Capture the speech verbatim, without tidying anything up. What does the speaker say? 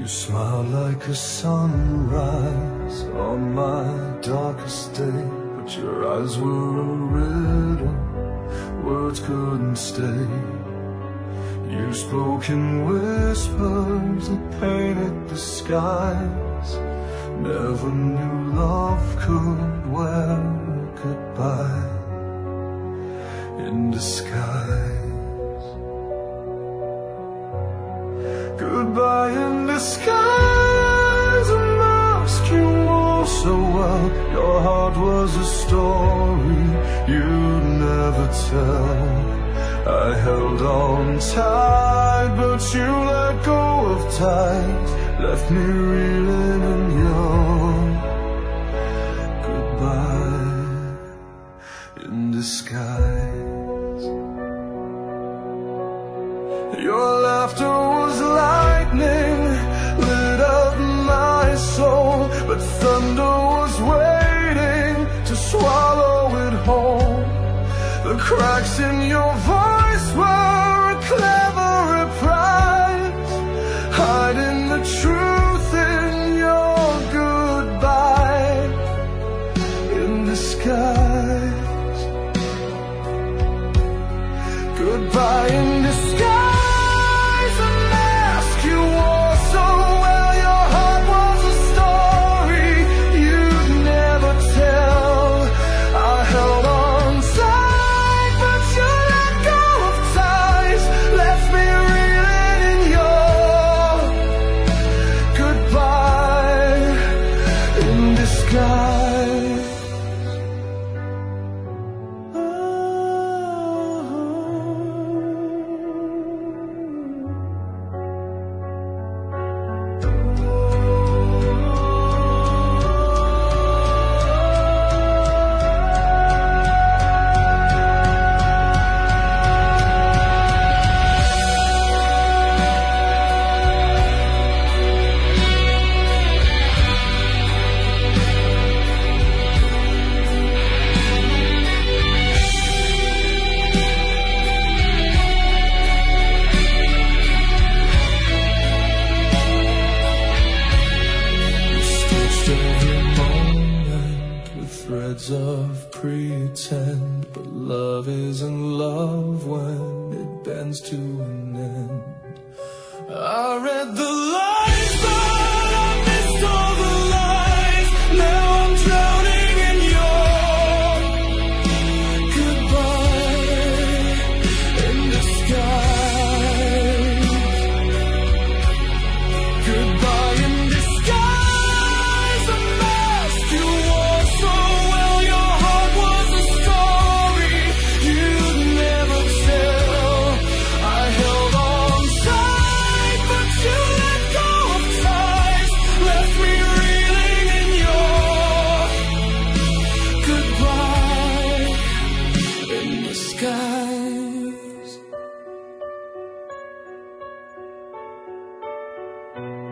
You smile like a sunrise on my darkest day, but your eyes were a riddle, words couldn't stay. You spoke in whispers that painted the skies. Never knew love could wear goodbye in disguise. Goodbye in disguise, a mask you wore so well. Your heart was a story you'd never tell. I held on tight, but you let go of tight, left me reeling in your goodbye in disguise. Your laughter was lightning, lit up my soul, but thunder was waiting to swallow it whole. The cracks in your voice were a clever reprise, hiding the truth in your goodbye in disguise. Goodbye in disguise, a mask you wore so well. Your heart was a story you'd never tell. I held on tight, but you let go of ties, left me reeling in your goodbye in disguise. Threads of pretend, but love isn't love when it bends to an end. I read the lines, but I missed all the lies. Now I'm drowning in your goodbye in disguise. Goodbye in disguise, a mask you wore so well. Your heart was a story you'd never tell. I held on tight, but you let go of ties, left me reeling in your goodbye in disguise.